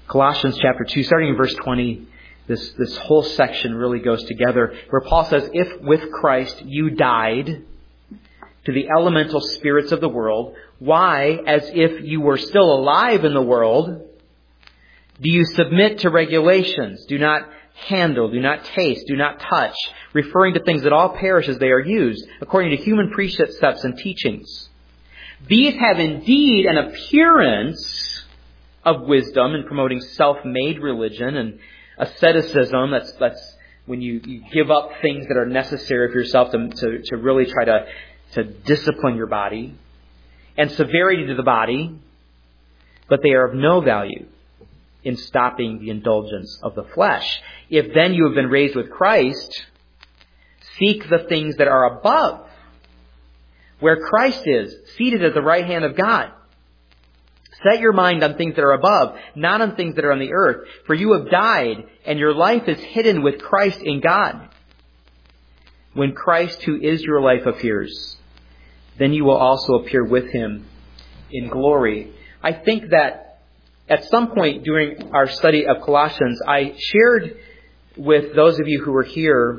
Colossians chapter 2, starting in verse 20, this whole section really goes together, where Paul says, if with Christ you died to the elemental spirits of the world, why, as if you were still alive in the world, do you submit to regulations? Do not handle, do not taste, do not touch, referring to things that all perish as they are used, according to human precepts and teachings. These have indeed an appearance of wisdom in promoting self-made religion and asceticism. That's when you give up things that are necessary for yourself to really try to discipline your body, and severity to the body, but they are of no value in stopping the indulgence of the flesh. If then you have been raised with Christ, seek the things that are above, where Christ is, seated at the right hand of God. Set your mind on things that are above, not on things that are on the earth. For you have died, and your life is hidden with Christ in God. When Christ, who is your life, appears, then you will also appear with Him in glory. I think that at some point during our study of Colossians, I shared with those of you who were here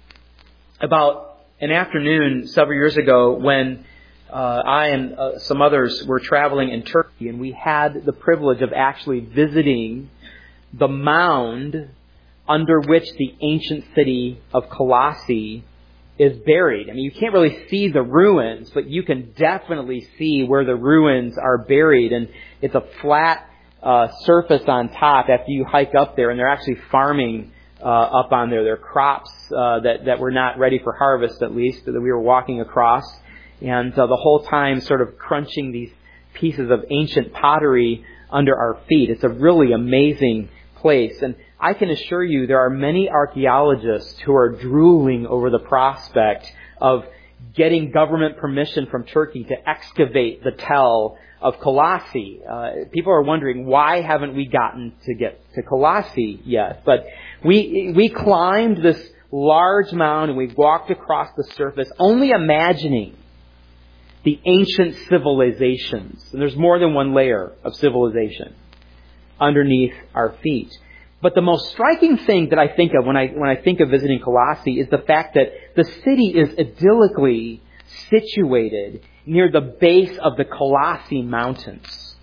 about an afternoon several years ago when I and some others were traveling in Turkey, and we had the privilege of actually visiting the mound under which the ancient city of Colossae is buried. I mean, you can't really see the ruins, but you can definitely see where the ruins are buried. And it's a flat surface on top after you hike up there, and they're actually farming up on there. There are crops that were not ready for harvest, at least, that we were walking across. And the whole time sort of crunching these pieces of ancient pottery under our feet. It's a really amazing place. And I can assure you there are many archaeologists who are drooling over the prospect of getting government permission from Turkey to excavate the tell of Colossae. People are wondering, why haven't we gotten to get to Colossae yet? But we climbed this large mound and we walked across the surface, only imagining the ancient civilizations. And there's more than one layer of civilization underneath our feet. But the most striking thing that I think of when I think of visiting Colossae is the fact that the city is idyllically situated near the base of the Colossae Mountains.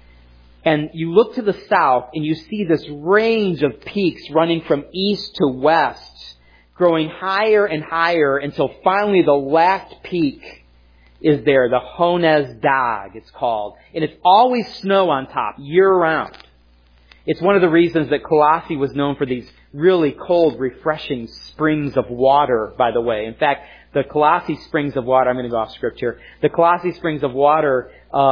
And you look to the south and you see this range of peaks running from east to west, growing higher and higher until finally the last peak is there, the Honez Dag, it's called. And it's always snow on top, year-round. It's one of the reasons that Colossae was known for these really cold, refreshing springs of water, by the way. In fact, the Colossae springs of water, I'm going to go off script here. The Colossae springs of water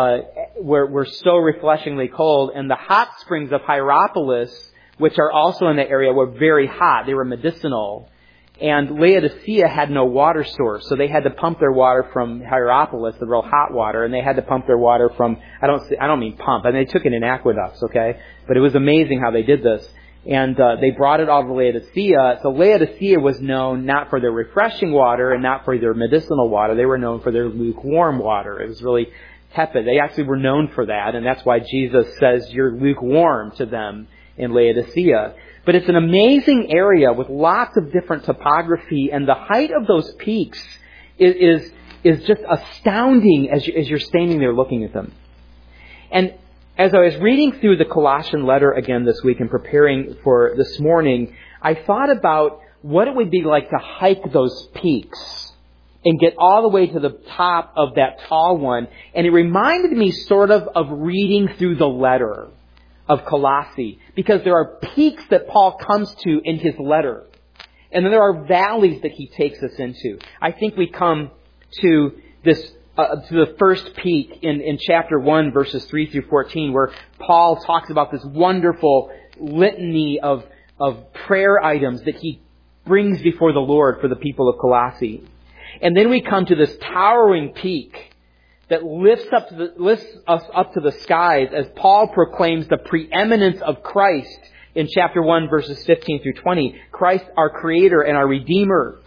were so refreshingly cold, and the hot springs of Hierapolis, which are also in the area, were very hot. They were medicinal. And Laodicea had no water source, so they had to pump their water from Hierapolis, the real hot water, and they had to pump their water from, I don't mean pump, I mean they took it in aqueducts, okay? But it was amazing how they did this. And they brought it all to Laodicea. So Laodicea was known not for their refreshing water and not for their medicinal water. They were known for their lukewarm water. It was really tepid. They actually were known for that, and that's why Jesus says you're lukewarm to them in Laodicea. But it's an amazing area with lots of different topography, and the height of those peaks is just astounding as you're standing there looking at them. And as I was reading through the Colossian letter again this week and preparing for this morning, I thought about what it would be like to hike those peaks and get all the way to the top of that tall one. And it reminded me sort of reading through the letter of Colossae, because there are peaks that Paul comes to in his letter. And then there are valleys that he takes us into. I think we come to this to the first peak in chapter 1, verses 3 through 14, where Paul talks about this wonderful litany of prayer items that he brings before the Lord for the people of Colossae. And then we come to this towering peak that lifts us up to the skies as Paul proclaims the preeminence of Christ in chapter 1, verses 15 through 20. Christ, our Creator and our Redeemer.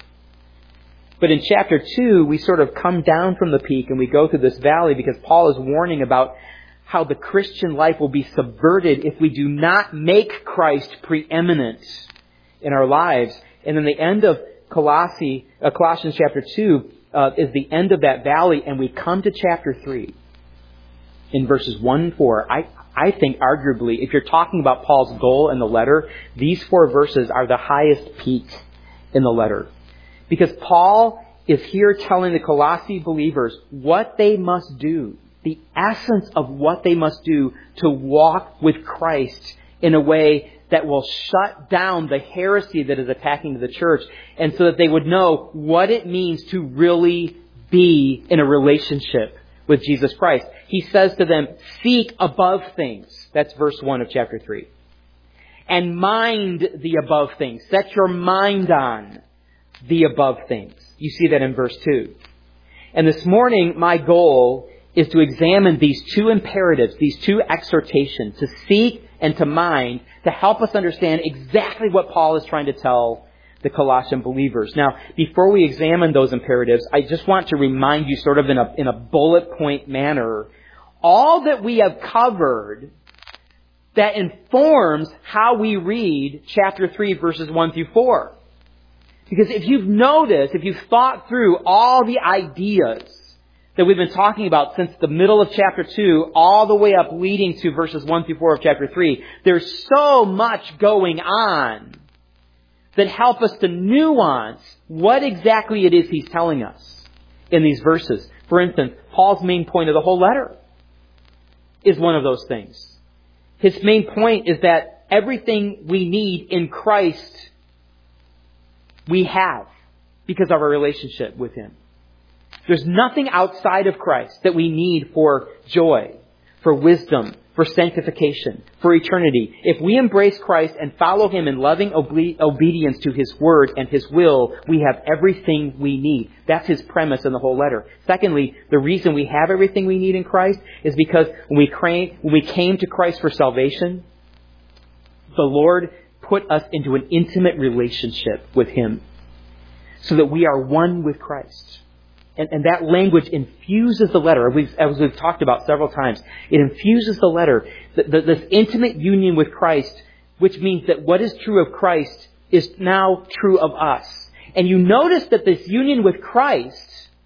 But in chapter 2, we sort of come down from the peak and we go through this valley because Paul is warning about how the Christian life will be subverted if we do not make Christ preeminent in our lives. And then the end of Colossians chapter 2 is the end of that valley, and we come to chapter 3 in verses 1 and 4. I think arguably, if you're talking about Paul's goal in the letter, these 4 verses are the highest peak in the letter. Because Paul is here telling the Colossae believers what they must do, the essence of what they must do to walk with Christ in a way that will shut down the heresy that is attacking the church, and so that they would know what it means to really be in a relationship with Jesus Christ. He says to them, seek above things. That's verse 1 of chapter 3. And mind the above things. Set your mind on the above things. You see that in verse 2. And this morning, my goal is to examine these 2 imperatives, these 2 exhortations, to seek and to mind, to help us understand exactly what Paul is trying to tell the Colossian believers. Now, before we examine those imperatives, I just want to remind you sort of in a bullet point manner, all that we have covered that informs how we read chapter 3, verses 1 through 4. Because if you've noticed, if you've thought through all the ideas that we've been talking about since the middle of chapter 2, all the way up leading to verses 1 through 4 of chapter 3, there's so much going on that help us to nuance what exactly it is he's telling us in these verses. For instance, Paul's main point of the whole letter is one of those things. His main point is that everything we need in Christ we have because of our relationship with Him. There's nothing outside of Christ that we need for joy, for wisdom, for sanctification, for eternity. If we embrace Christ and follow Him in loving obedience to His Word and His will, we have everything we need. That's his premise in the whole letter. Secondly, the reason we have everything we need in Christ is because when we came to Christ for salvation, the Lord put us into an intimate relationship with Him so that we are one with Christ. And that language infuses the letter, as we've talked about several times. It infuses the letter, this intimate union with Christ, which means that what is true of Christ is now true of us. And you notice that this union with Christ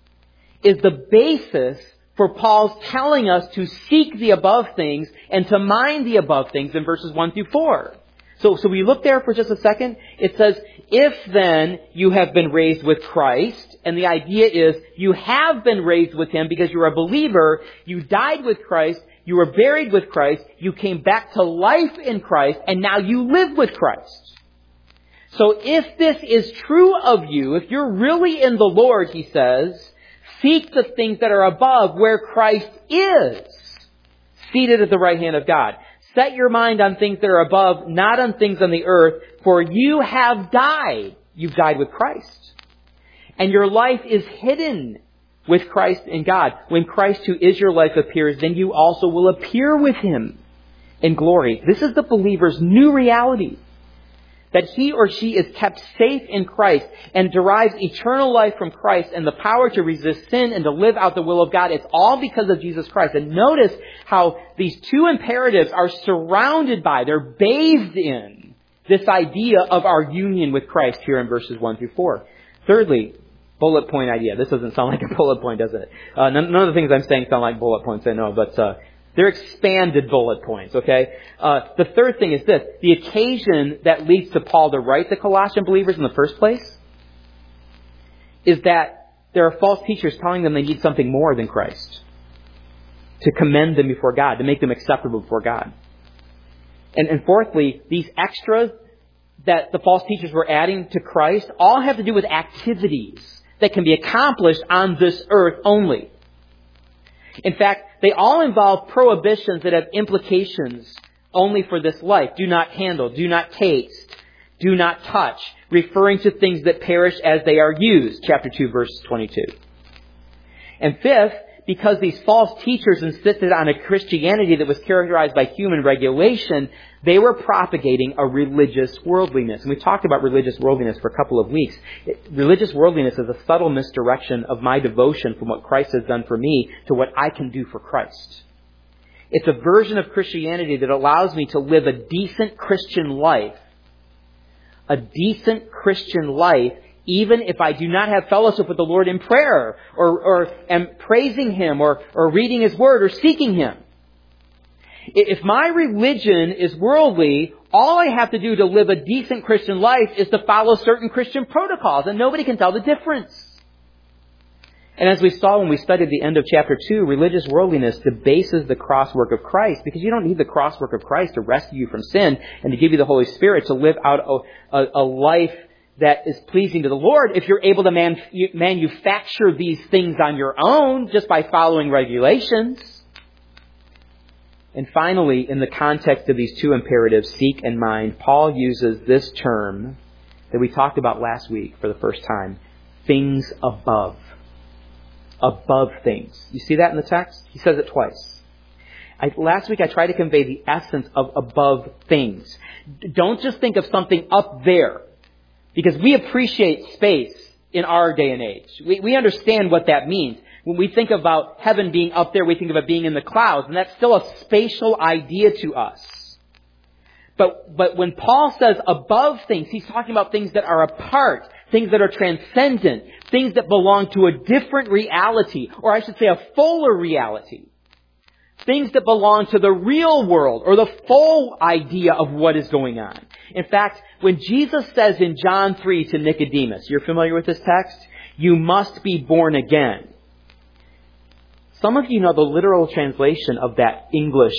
is the basis for Paul's telling us to seek the above things and to mind the above things in verses 1 through 4. So we look there for just a second. It says, if then you have been raised with Christ, and the idea is you have been raised with Him because you're a believer, you died with Christ, you were buried with Christ, you came back to life in Christ, and now you live with Christ. So if this is true of you, if you're really in the Lord, he says, seek the things that are above where Christ is, seated at the right hand of God. Set your mind on things that are above, not on things on the earth, for you have died. You've died with Christ. And your life is hidden with Christ in God. When Christ, who is your life, appears, then you also will appear with Him in glory. This is the believer's new reality. That he or she is kept safe in Christ and derives eternal life from Christ and the power to resist sin and to live out the will of God. It's all because of Jesus Christ. And notice how these 2 imperatives are surrounded by, they're bathed in this idea of our union with Christ here in verses 1 through 4. Thirdly, bullet point idea. This doesn't sound like a bullet point, does it? None of the things I'm saying sound like bullet points, I know, but they're expanded bullet points, okay? The third thing is this. The occasion that leads to Paul to write the Colossian believers in the first place is that there are false teachers telling them they need something more than Christ to commend them before God, to make them acceptable before God. And fourthly, these extras that the false teachers were adding to Christ all have to do with activities that can be accomplished on this earth only. In fact, they all involve prohibitions that have implications only for this life. Do not handle, do not taste, do not touch, referring to things that perish as they are used. Chapter 2, verse 22. And fifth, because these false teachers insisted on a Christianity that was characterized by human regulation, they were propagating a religious worldliness. And we've talked about religious worldliness for a couple of weeks. Religious worldliness is a subtle misdirection of my devotion from what Christ has done for me to what I can do for Christ. It's a version of Christianity that allows me to live a decent Christian life. A decent Christian life, even if I do not have fellowship with the Lord in prayer, or am praising Him, or reading His Word, or seeking Him. If my religion is worldly, all I have to do to live a decent Christian life is to follow certain Christian protocols, and nobody can tell the difference. And as we saw when we studied the end of chapter 2, religious worldliness debases the cross work of Christ, because you don't need the cross work of Christ to rescue you from sin and to give you the Holy Spirit to live out a life that is pleasing to the Lord if you're able to manufacture these things on your own just by following regulations. And finally, in the context of these two imperatives, seek and mind, Paul uses this term that we talked about last week for the first time, things above. Above things. You see that in the text? He says it twice. Last week I tried to convey the essence of above things. Don't just think of something up there, because we appreciate space in our day and age. We understand what that means. When we think about heaven being up there, we think of it being in the clouds, and that's still a spatial idea to us. But when Paul says above things, he's talking about things that are apart, things that are transcendent, things that belong to a different reality, or I should say a fuller reality. Things that belong to the real world, or the full idea of what is going on. In fact, when Jesus says in John 3 to Nicodemus, you're familiar with this text? You must be born again. Some of you know the literal translation of that English,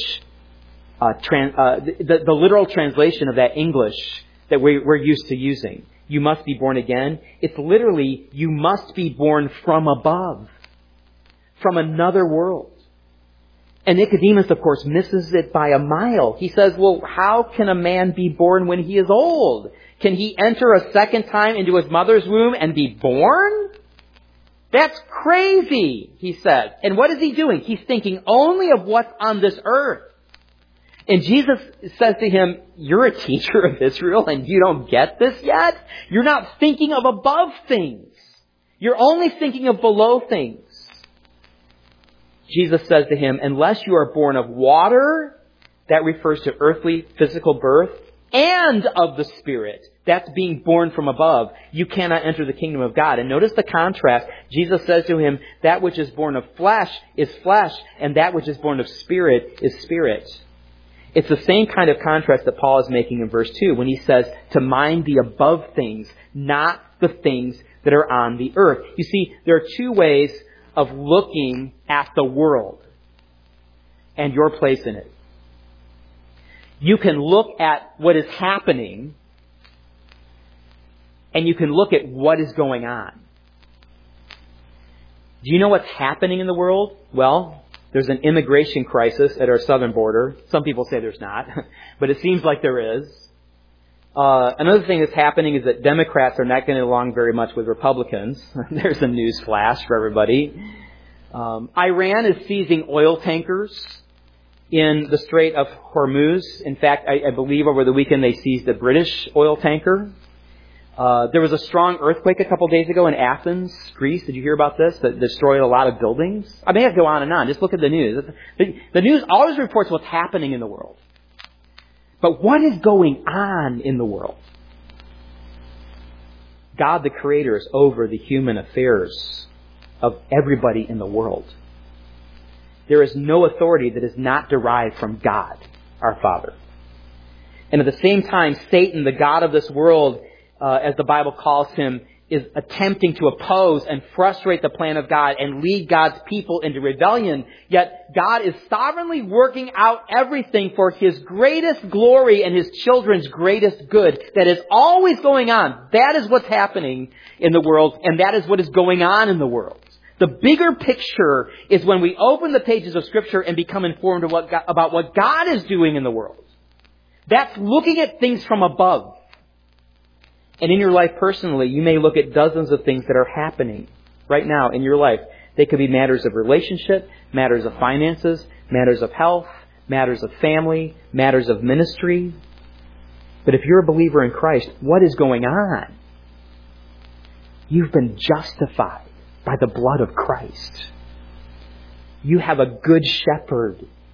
the literal translation of that English that we're used to using. You must be born again. It's literally, you must be born from above, from another world. And Nicodemus, of course, misses it by a mile. He says, well, how can a man be born when he is old? Can he enter a second time into his mother's womb and be born? That's crazy, he says. And what is he doing? He's thinking only of what's on this earth. And Jesus says to him, you're a teacher of Israel and you don't get this yet? You're not thinking of above things. You're only thinking of below things. Jesus says to him, unless you are born of water, that refers to earthly physical birth, and of the Spirit, that's being born from above, you cannot enter the kingdom of God. And notice the contrast. Jesus says to him, that which is born of flesh is flesh, and that which is born of spirit is spirit. It's the same kind of contrast that Paul is making in verse 2 when he says to mind the above things, not the things that are on the earth. You see, there are two ways of looking at the world and your place in it. You can look at what is happening, and you can look at what is going on. Do you know what's happening in the world? Well, there's an immigration crisis at our southern border. Some people say there's not, but it seems like there is. Another thing that's happening is that Democrats are not getting along very much with Republicans. There's a news flash for everybody. Iran is seizing oil tankers in the Strait of Hormuz. In fact, I believe over the weekend they seized a British oil tanker. There was a strong earthquake a couple days ago in Athens, Greece. Did you hear about this? That destroyed a lot of buildings. I mean, I could go on and on. Just look at the news. The news always reports what's happening in the world. But what is going on in the world? God the Creator is over the human affairs of everybody in the world. There is no authority that is not derived from God, our Father. And at the same time, Satan, the god of this world, as the Bible calls him, is attempting to oppose and frustrate the plan of God and lead God's people into rebellion. Yet God is sovereignly working out everything for His greatest glory and His children's greatest good. That is always going on. That is what's happening in the world, and that is what is going on in the world. The bigger picture is when we open the pages of Scripture and become informed about what God is doing in the world. That's looking at things from above. And in your life personally, you may look at dozens of things that are happening right now in your life. They could be matters of relationship, matters of finances, matters of health, matters of family, matters of ministry. But if you're a believer in Christ, what is going on? You've been justified by the blood of Christ. You have a good shepherd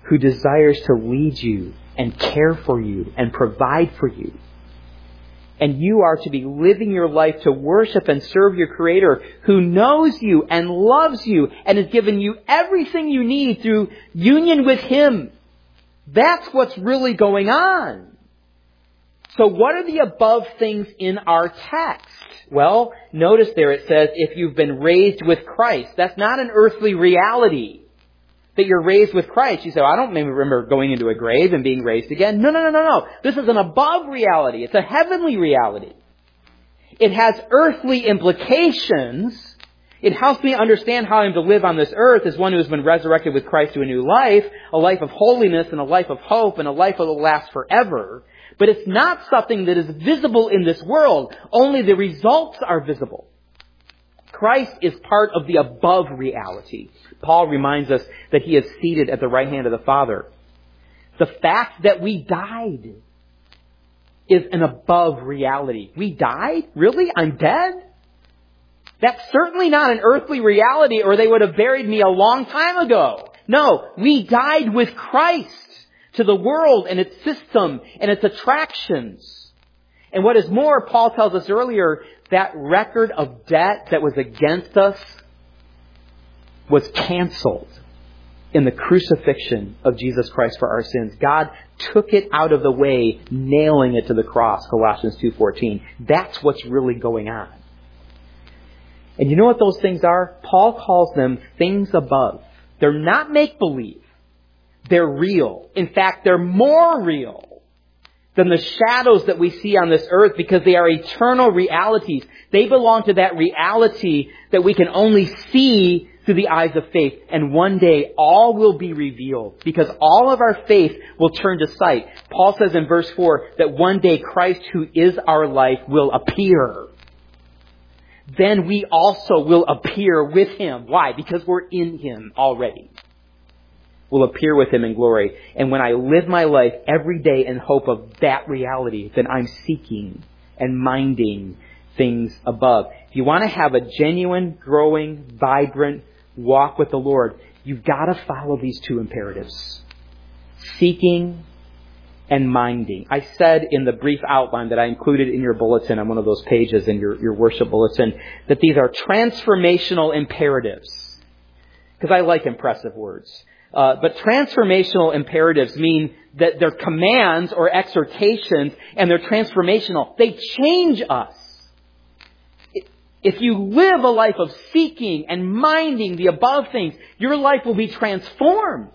who desires to lead you and care for you and provide for you. And you are to be living your life to worship and serve your Creator who knows you and loves you and has given you everything you need through union with Him. That's what's really going on. So what are the above things in our text? Well, notice there it says, if you've been raised with Christ. That's not an earthly reality. That you're raised with Christ. You say, I don't remember going into a grave and being raised again. No. This is an above reality. It's a heavenly reality. It has earthly implications. It helps me understand how I'm to live on this earth as one who has been resurrected with Christ to a new life, a life of holiness and a life of hope and a life that will last forever. But it's not something that is visible in this world. Only the results are visible. Christ is part of the above reality. Paul reminds us that He is seated at the right hand of the Father. The fact that we died is an above reality. We died? Really? I'm dead? That's certainly not an earthly reality, or they would have buried me a long time ago. No, we died with Christ to the world and its system and its attractions. And what is more, Paul tells us earlier, that record of debt that was against us was canceled in the crucifixion of Jesus Christ for our sins. God took it out of the way, nailing it to the cross, Colossians 2:14. That's what's really going on. And you know what those things are? Paul calls them things above. They're not make-believe. They're real. In fact, they're more real than the shadows that we see on this earth because they are eternal realities. They belong to that reality that we can only see through the eyes of faith. And one day all will be revealed because all of our faith will turn to sight. Paul says in verse 4 that one day Christ, who is our life, will appear. Then we also will appear with Him. Why? Because we're in Him already. Will appear with Him in glory. And when I live my life every day in hope of that reality, then I'm seeking and minding things above. If you want to have a genuine, growing, vibrant walk with the Lord, you've got to follow these two imperatives. Seeking and minding. I said in the brief outline that I included in your bulletin on one of those pages in your worship bulletin that these are transformational imperatives. Because I like impressive words. But transformational imperatives mean that they're commands or exhortations and they're transformational. They change us. If you live a life of seeking and minding the above things, your life will be transformed.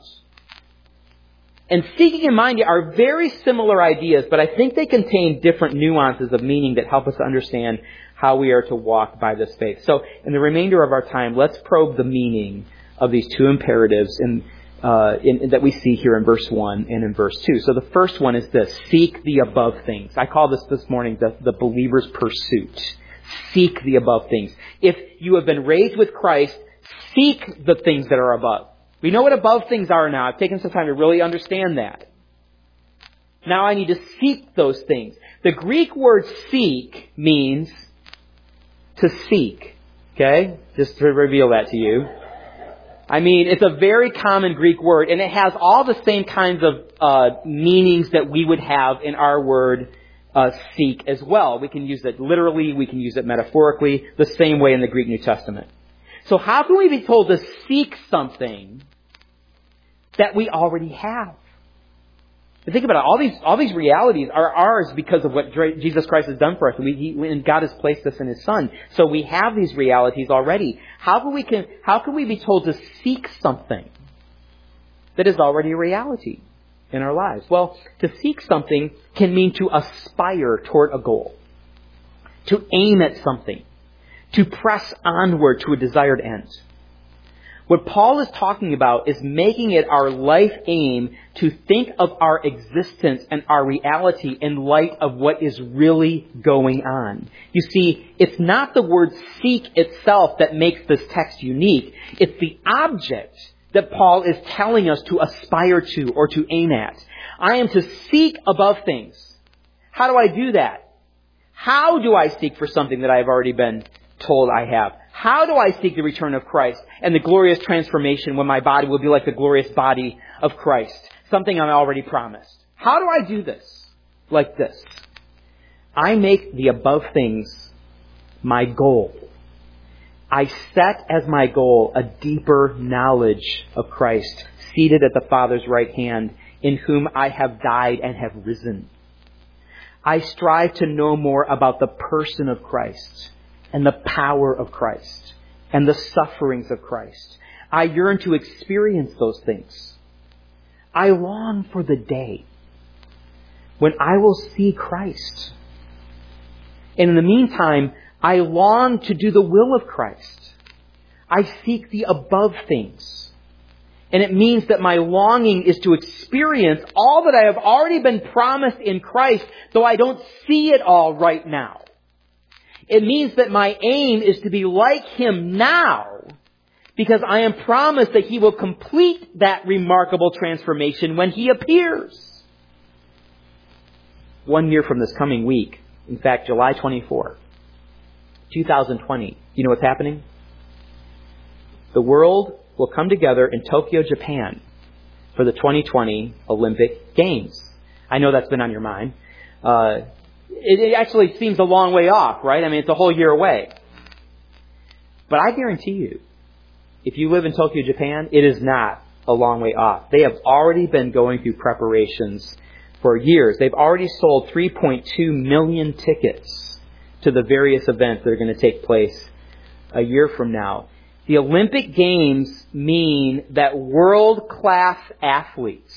And seeking and minding are very similar ideas, but I think they contain different nuances of meaning that help us to understand how we are to walk by this faith. So in the remainder of our time, let's probe the meaning of these two imperatives that we see here in verse 1 and in verse 2. So the first one is this: seek the above things. I call this morning the believer's pursuit. Seek the above things. If you have been raised with Christ, seek the things that are above. We know what above things are now. I've taken some time to really understand that. Now I need to seek those things. The Greek word seek means to seek. Okay? Just to reveal that to you. I mean, it's a very common Greek word, and it has all the same kinds of meanings that we would have in our word seek as well. We can use it literally, we can use it metaphorically, the same way in the Greek New Testament. So how can we be told to seek something that we already have? And think about it. All these realities are ours because of what Jesus Christ has done for us. And God has placed us in His Son. So we have these realities already. How can we be told to seek something that is already a reality in our lives? Well, to seek something can mean to aspire toward a goal, to aim at something, to press onward to a desired end. What Paul is talking about is making it our life aim to think of our existence and our reality in light of what is really going on. You see, it's not the word seek itself that makes this text unique. It's the object that Paul is telling us to aspire to or to aim at. I am to seek above things. How do I do that? How do I seek for something that I have already been told I have. How do I seek the return of Christ and the glorious transformation when my body will be like the glorious body of Christ? Something I'm already promised. How do I do this? Like this. I make the above things my goal. I set as my goal a deeper knowledge of Christ, seated at the Father's right hand, in whom I have died and have risen. I strive to know more about the person of Christ and the power of Christ and the sufferings of Christ. I yearn to experience those things. I long for the day when I will see Christ. And in the meantime, I long to do the will of Christ. I seek the above things. And it means that my longing is to experience all that I have already been promised in Christ, though I don't see it all right now. It means that my aim is to be like Him now, because I am promised that He will complete that remarkable transformation when He appears. 1 year from this coming week, in fact, July 24, 2020, you know what's happening? The world will come together in Tokyo, Japan for the 2020 Olympic Games. I know that's been on your mind. It actually seems a long way off, right? I mean, it's a whole year away. But I guarantee you, if you live in Tokyo, Japan, it is not a long way off. They have already been going through preparations for years. They've already sold 3.2 million tickets to the various events that are going to take place a year from now. The Olympic Games mean that world-class athletes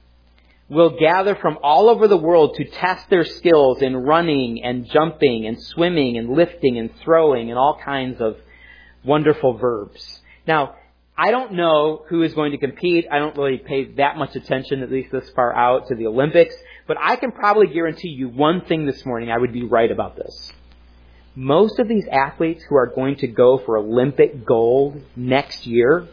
will gather from all over the world to test their skills in running and jumping and swimming and lifting and throwing and all kinds of wonderful verbs. Now, I don't know who is going to compete. I don't really pay that much attention, at least this far out, to the Olympics. But I can probably guarantee you one thing this morning. I would be right about this. Most of these athletes who are going to go for Olympic gold next year,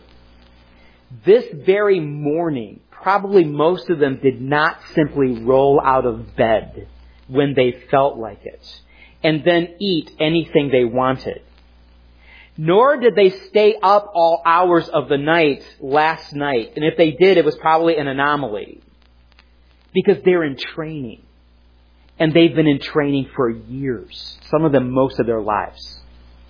this very morning, probably most of them did not simply roll out of bed when they felt like it and then eat anything they wanted. Nor did they stay up all hours of the night last night. And if they did, it was probably an anomaly. Because they're in training. And they've been in training for years. Some of them most of their lives.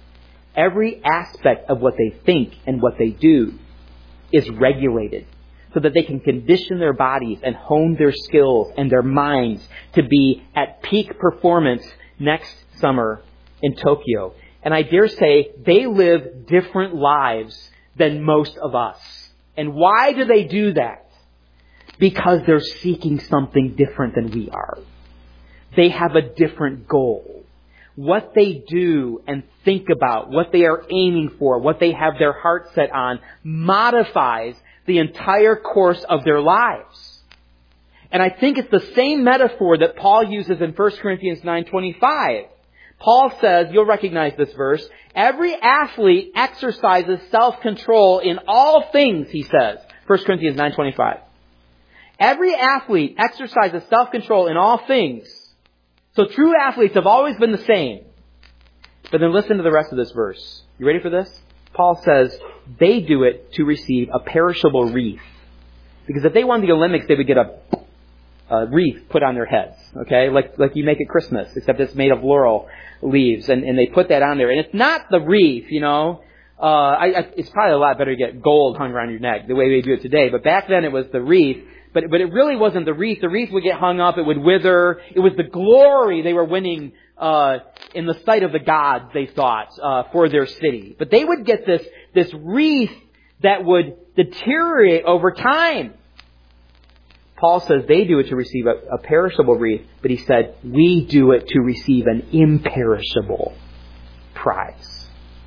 Every aspect of what they think and what they do is regulated so that they can condition their bodies and hone their skills and their minds to be at peak performance next summer in Tokyo. And I dare say they live different lives than most of us. And why do they do that? Because they're seeking something different than we are. They have a different goal. What they do and think about, what they are aiming for, what they have their heart set on, modifies the entire course of their lives. And I think it's the same metaphor that Paul uses in 1 Corinthians 9:25. Paul says, you'll recognize this verse, every athlete exercises self-control in all things, he says. 1 Corinthians 9:25. Every athlete exercises self-control in all things. So true athletes have always been the same. But then listen to the rest of this verse. You ready for this? Paul says, they do it to receive a perishable wreath. Because if they won the Olympics, they would get a wreath put on their heads. Okay? Like you make at Christmas, except it's made of laurel leaves. And they put that on there. And it's not the wreath, you know. It's probably a lot better to get gold hung around your neck, the way they do it today. But back then it was the wreath. But it really wasn't the wreath. The wreath would get hung up. It would wither. It was the glory they were winning in the sight of the gods, they thought, for their city. But they would get this wreath that would deteriorate over time. Paul says they do it to receive a perishable wreath, but he said we do it to receive an imperishable prize.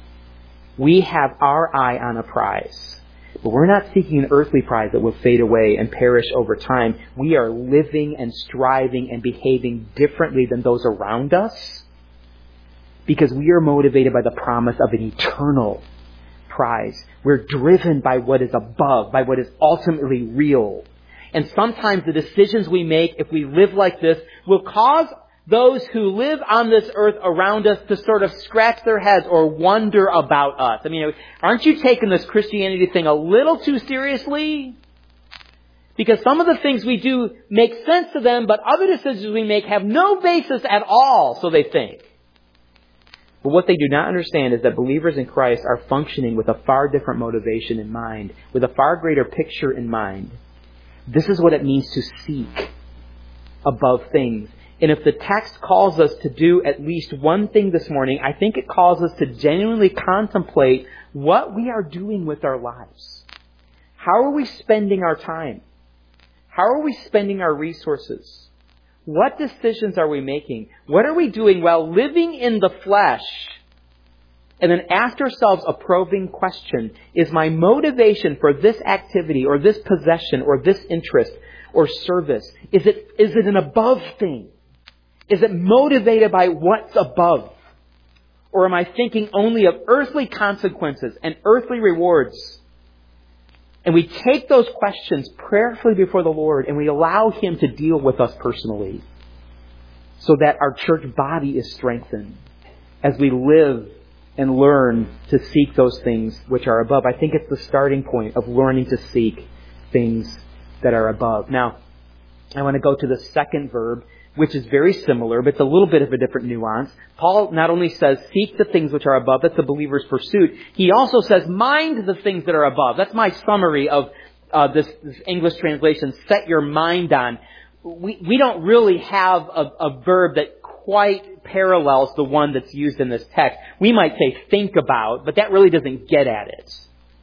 We have our eye on a prize. But we're not seeking an earthly prize that will fade away and perish over time. We are living and striving and behaving differently than those around us because we are motivated by the promise of an eternal prize. We're driven by what is above, by what is ultimately real. And sometimes the decisions we make, if we live like this, will cause those who live on this earth around us to sort of scratch their heads or wonder about us. I mean, aren't you taking this Christianity thing a little too seriously? Because some of the things we do make sense to them, but other decisions we make have no basis at all, so they think. But what they do not understand is that believers in Christ are functioning with a far different motivation in mind, with a far greater picture in mind. This is what it means to seek above things. And if the text calls us to do at least one thing this morning, I think it calls us to genuinely contemplate what we are doing with our lives. How are we spending our time? How are we spending our resources? What decisions are we making? What are we doing while living in the flesh? And then ask ourselves a probing question. Is my motivation for this activity or this possession or this interest or service, is it an above thing? Is it motivated by what's above? Or am I thinking only of earthly consequences and earthly rewards? And we take those questions prayerfully before the Lord and we allow Him to deal with us personally so that our church body is strengthened as we live and learn to seek those things which are above. I think it's the starting point of learning to seek things that are above. Now, I want to go to the second verb, which is very similar, but it's a little bit of a different nuance. Paul not only says, seek the things which are above, that's the believer's pursuit. He also says, mind the things that are above. That's my summary of this English translation, set your mind on. We don't really have a verb that quite parallels the one that's used in this text. We might say think about, but that really doesn't get at it.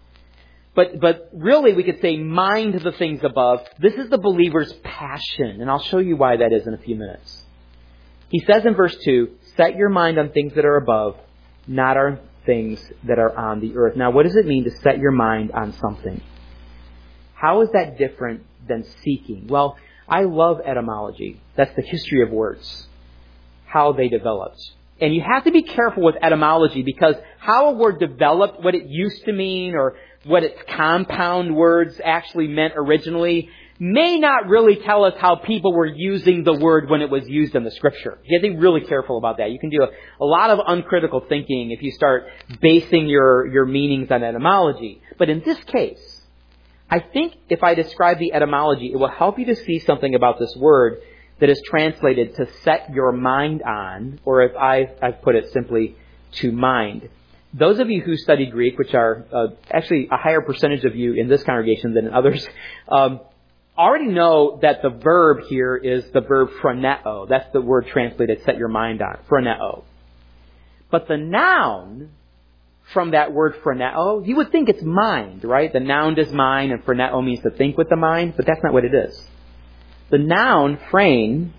But really we could say mind the things above. This is the believer's passion, and I'll show you why that is in a few minutes. He says in verse 2, set your mind on things that are above, not on things that are on the earth. Now, what does it mean to set your mind on something? How is that different than seeking? Well, I love etymology. That's the history of words, how they developed. And you have to be careful with etymology because how a word developed, what it used to mean, or what its compound words actually meant originally, may not really tell us how people were using the word when it was used in the Scripture. You have to be really careful about that. You can do a lot of uncritical thinking if you start basing your meanings on etymology. But in this case, I think if I describe the etymology, it will help you to see something about this word that is translated to set your mind on, or if I've put it simply, to mind. Those of you who study Greek, which are actually a higher percentage of you in this congregation than in others, already know that the verb here is the verb phroneo. That's the word translated set your mind on, phroneo. But the noun from that word phroneo, you would think it's mind, right? The noun is mind and phroneo means to think with the mind, but that's not what it is. The noun, phrane,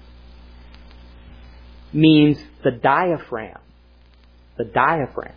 means the diaphragm. The diaphragm.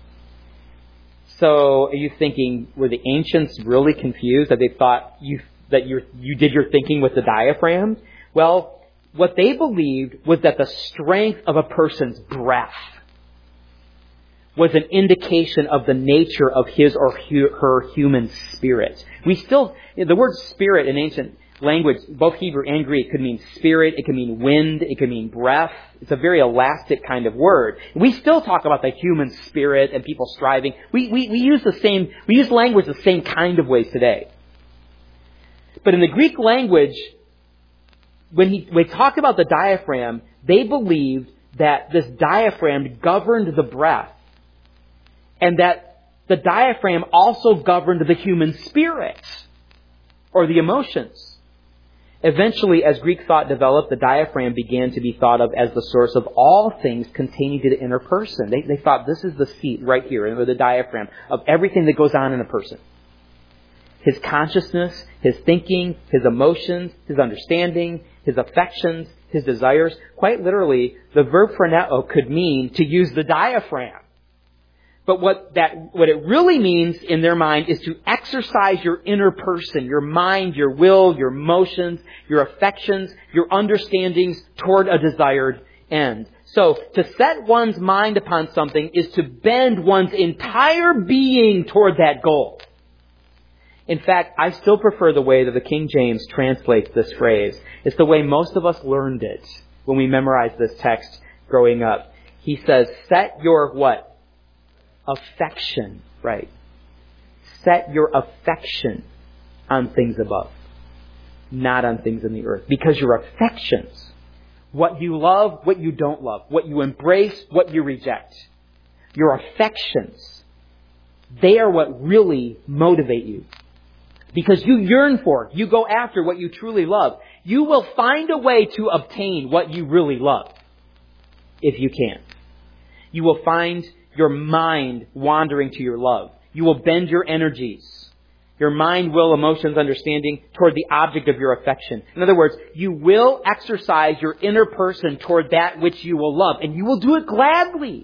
So are you thinking, were the ancients really confused that they thought you did your thinking with the diaphragm? Well, what they believed was that the strength of a person's breath was an indication of the nature of his or her human spirit. The word spirit in ancient language, both Hebrew and Greek, could mean spirit, it could mean wind, it could mean breath. It's a very elastic kind of word. We still talk about the human spirit and people striving. We use language the same kind of ways today. But in the Greek language, when we talk about the diaphragm, they believed that this diaphragm governed the breath, and that the diaphragm also governed the human spirit or the emotions. Eventually, as Greek thought developed, the diaphragm began to be thought of as the source of all things containing to the inner person. They thought this is the seat right here, or the diaphragm, of everything that goes on in a person. His consciousness, his thinking, his emotions, his understanding, his affections, his desires. Quite literally, the verb phroneo could mean to use the diaphragm. But what it really means in their mind is to exercise your inner person, your mind, your will, your emotions, your affections, your understandings toward a desired end. So to set one's mind upon something is to bend one's entire being toward that goal. In fact, I still prefer the way that the King James translates this phrase. It's the way most of us learned it. when we memorized this text growing up. He says, set your what? Affection, right? Set your affection on things above, not on things in the earth. Because your affections, what you love, what you don't love, what you embrace, what you reject, your affections, they are what really motivate you. Because you yearn for it. You go after what you truly love. You will find a way to obtain what you really love, if you can. You will find your mind wandering to your love. You will bend your energies, your mind, will, emotions, understanding, toward the object of your affection. In other words, you will exercise your inner person toward that which you will love, and you will do it gladly.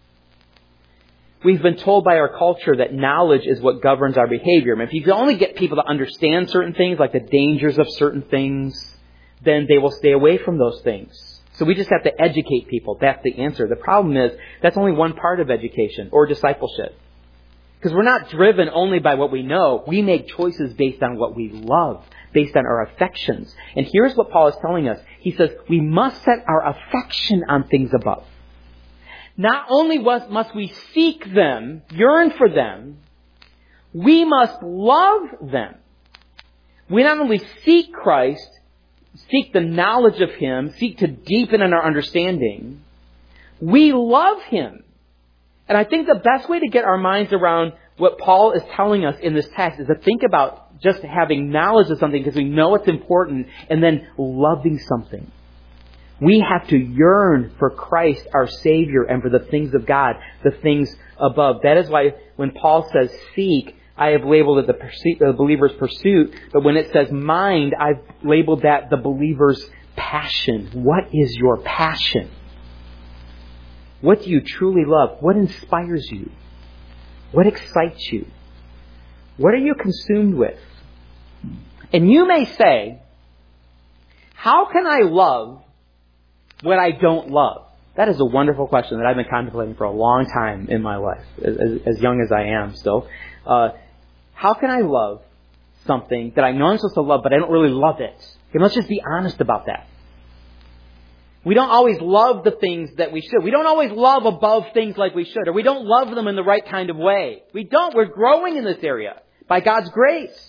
We've been told by our culture that knowledge is what governs our behavior. And if you can only get people to understand certain things, like the dangers of certain things, then they will stay away from those things. So we just have to educate people. That's the answer. The problem is, that's only one part of education or discipleship. Because we're not driven only by what we know. We make choices based on what we love, based on our affections. And here's what Paul is telling us. He says, we must set our affection on things above. Not only must we seek them, yearn for them, we must love them. We not only seek Christ, seek the knowledge of Him, seek to deepen in our understanding, we love Him. And I think the best way to get our minds around what Paul is telling us in this text is to think about just having knowledge of something because we know it's important, and then loving something. We have to yearn for Christ, our Savior, and for the things of God, the things above. That is why when Paul says seek, I have labeled it the believer's pursuit. But when it says mind, I've labeled that the believer's passion. What is your passion? What do you truly love? What inspires you? What excites you? What are you consumed with? And you may say, how can I love what I don't love? That is a wonderful question that I've been contemplating for a long time in my life, as young as I am still. How can I love something that I know I'm supposed to love, but I don't really love it? Okay, let's just be honest about that. We don't always love the things that we should. We don't always love above things like we should, or we don't love them in the right kind of way. We don't. We're growing in this area by God's grace.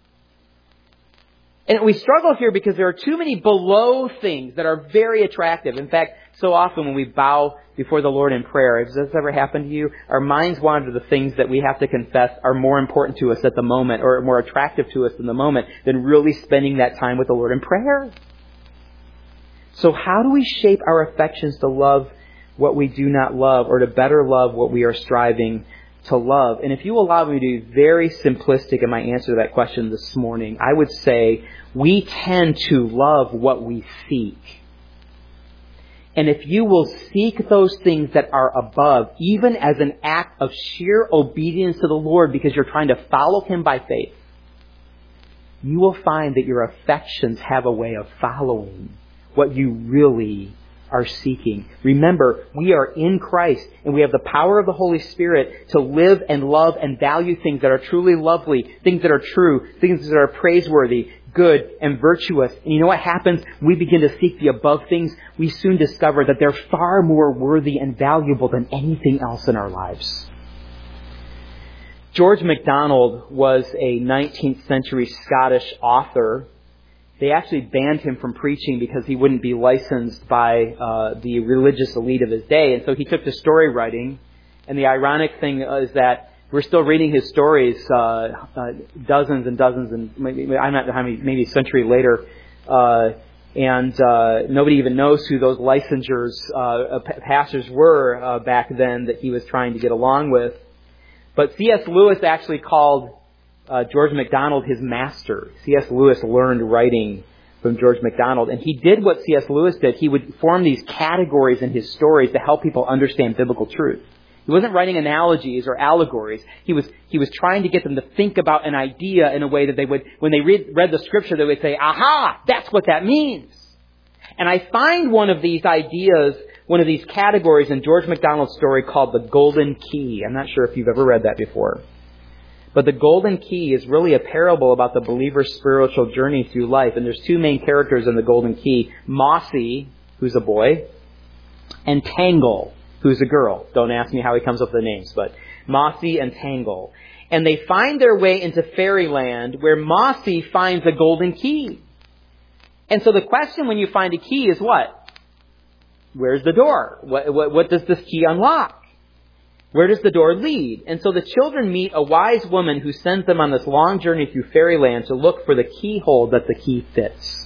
And we struggle here because there are too many below things that are very attractive. In fact, so often when we bow before the Lord in prayer, has this ever happened to you? Our minds wander to the things that we have to confess are more important to us at the moment, or more attractive to us in the moment, than really spending that time with the Lord in prayer. So how do we shape our affections to love what we do not love, or to better love what we are striving to love? And if you allow me to be very simplistic in my answer to that question this morning, I would say we tend to love what we seek. And if you will seek those things that are above, even as an act of sheer obedience to the Lord because you're trying to follow Him by faith, you will find that your affections have a way of following what you really are seeking. Remember, we are in Christ, and we have the power of the Holy Spirit to live and love and value things that are truly lovely, things that are true, things that are praiseworthy, good, and virtuous. And you know what happens? We begin to seek the above things. We soon discover that they're far more worthy and valuable than anything else in our lives. George MacDonald was a 19th century Scottish author. They actually banned him from preaching because he wouldn't be licensed by the religious elite of his day. And so he took to story writing. And the ironic thing is that we're still reading his stories dozens and dozens, and maybe, I'm not how many, maybe a century later. And nobody even knows who those licensures, pastors were back then that he was trying to get along with. But C.S. Lewis actually called George MacDonald his master. C.S. Lewis learned writing from George MacDonald, and he did what C.S. Lewis did. He would form these categories in his stories to help people understand biblical truth. He wasn't writing analogies or allegories. He was trying to get them to think about an idea in a way that they would, when they read the scripture, they would say, aha, that's what that means. And I find one of these ideas, one of these categories in George MacDonald's story called the Golden Key. I'm not sure if you've ever read that before. But the Golden Key is really a parable about the believer's spiritual journey through life. And there's two main characters in the Golden Key. Mossy, who's a boy, and Tangle, who's a girl. Don't ask me how he comes up with the names, but Mossy and Tangle. And they find their way into fairyland where Mossy finds a golden key. And so the question when you find a key is what? Where's the door? What does this key unlock? Where does the door lead? And so the children meet a wise woman who sends them on this long journey through fairyland to look for the keyhole that the key fits.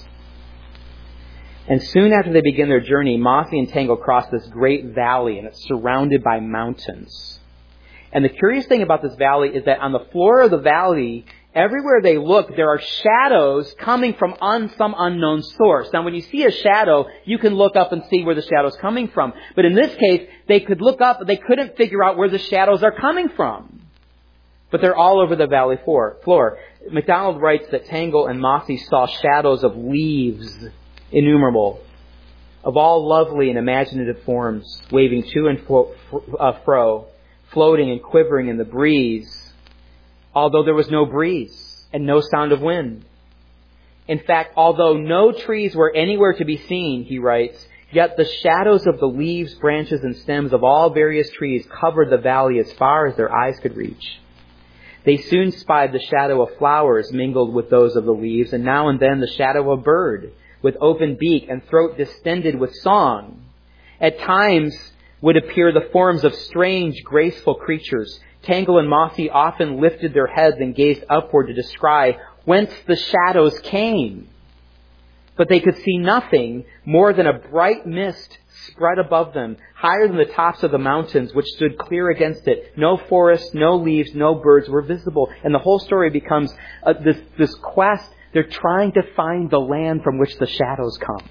And soon after they begin their journey, Mossy and Tangle cross this great valley, and it's surrounded by mountains. And the curious thing about this valley is that on the floor of the valley, everywhere they look, there are shadows coming from some unknown source. Now, when you see a shadow, you can look up and see where the shadow's coming from. But in this case, they could look up, but they couldn't figure out where the shadows are coming from. But they're all over the valley floor. MacDonald writes that Tangle and Mossy saw shadows of leaves, innumerable, of all lovely and imaginative forms, waving to and fro, floating and quivering in the breeze, although there was no breeze and no sound of wind. In fact, although no trees were anywhere to be seen, he writes, yet the shadows of the leaves, branches, and stems of all various trees covered the valley as far as their eyes could reach. They soon spied the shadow of flowers mingled with those of the leaves, and now and then the shadow of a bird with open beak and throat distended with song. At times would appear the forms of strange, graceful creatures. Tangle and Mossy often lifted their heads and gazed upward to descry whence the shadows came. But they could see nothing more than a bright mist spread above them, higher than the tops of the mountains, which stood clear against it. No forest, no leaves, no birds were visible. And the whole story becomes this quest. They're trying to find the land from which the shadows come.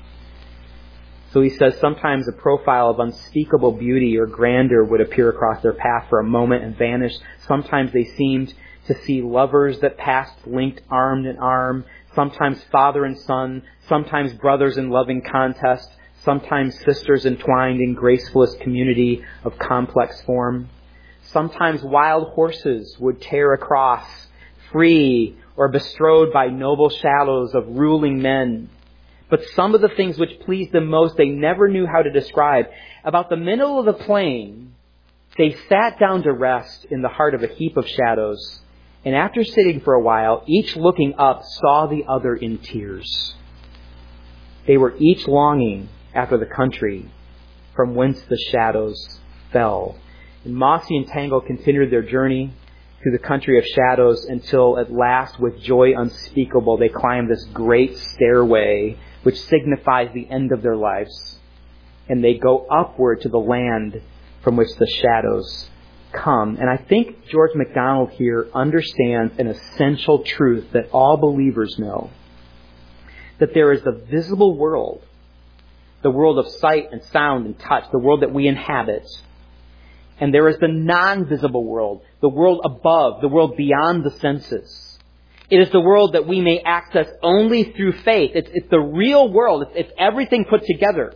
So he says sometimes a profile of unspeakable beauty or grandeur would appear across their path for a moment and vanish. Sometimes they seemed to see lovers that passed linked arm in arm, sometimes father and son, sometimes brothers in loving contest, sometimes sisters entwined in gracefulest community of complex form. Sometimes wild horses would tear across, free or bestrode by noble shadows of ruling men. But some of the things which pleased them most they never knew how to describe. About the middle of the plain, they sat down to rest in the heart of a heap of shadows. And after sitting for a while, each looking up saw the other in tears. They were each longing after the country from whence the shadows fell. And Mossy and Tangle continued their journey through the country of shadows until at last, with joy unspeakable, they climbed this great stairway which signifies the end of their lives. And they go upward to the land from which the shadows come. And I think George MacDonald here understands an essential truth that all believers know. That there is the visible world, the world of sight and sound and touch, the world that we inhabit. And there is the non-visible world, the world above, the world beyond the senses. It is the world that we may access only through faith. It's the real world. It's everything put together.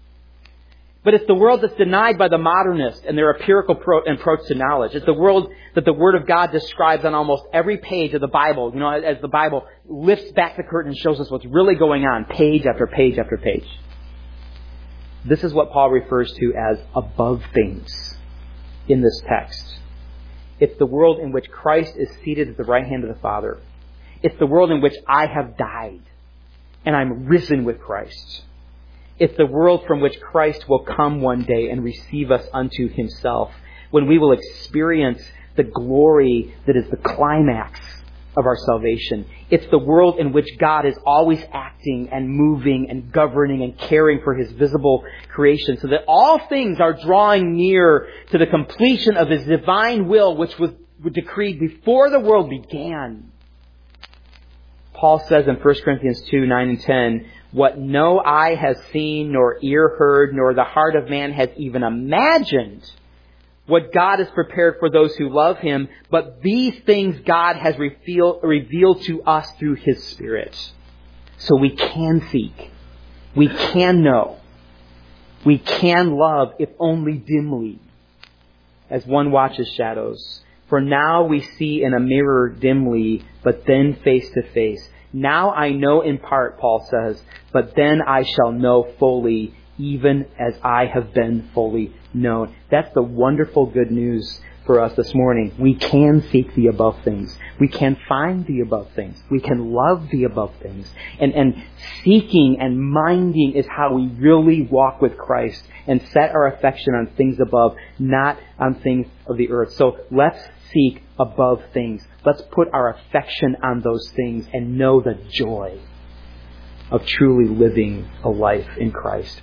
But it's the world that's denied by the modernist and their empirical approach to knowledge. It's the world that the Word of God describes on almost every page of the Bible. You know, as the Bible lifts back the curtain and shows us what's really going on, page after page after page. This is what Paul refers to as above things in this text. It's the world in which Christ is seated at the right hand of the Father. It's the world in which I have died and I'm risen with Christ. It's the world from which Christ will come one day and receive us unto himself, when we will experience the glory that is the climax of our salvation. It's the world in which God is always acting and moving and governing and caring for his visible creation, so that all things are drawing near to the completion of his divine will, which was decreed before the world began. Paul says in 1 Corinthians 2, 9 and 10, what no eye has seen, nor ear heard, nor the heart of man has even imagined, what God has prepared for those who love him, but these things God has revealed to us through his Spirit. So we can seek. We can know. We can love, if only dimly, as one watches shadows. For now we see in a mirror dimly, but then face to face. Now I know in part, Paul says, but then I shall know fully, even as I have been fully known. That's the wonderful good news for us this morning. We can seek the above things. We can find the above things. We can love the above things. And seeking and minding is how we really walk with Christ and set our affection on things above, not on things of the earth. So let's seek above things. Let's put our affection on those things and know the joy of truly living a life in Christ.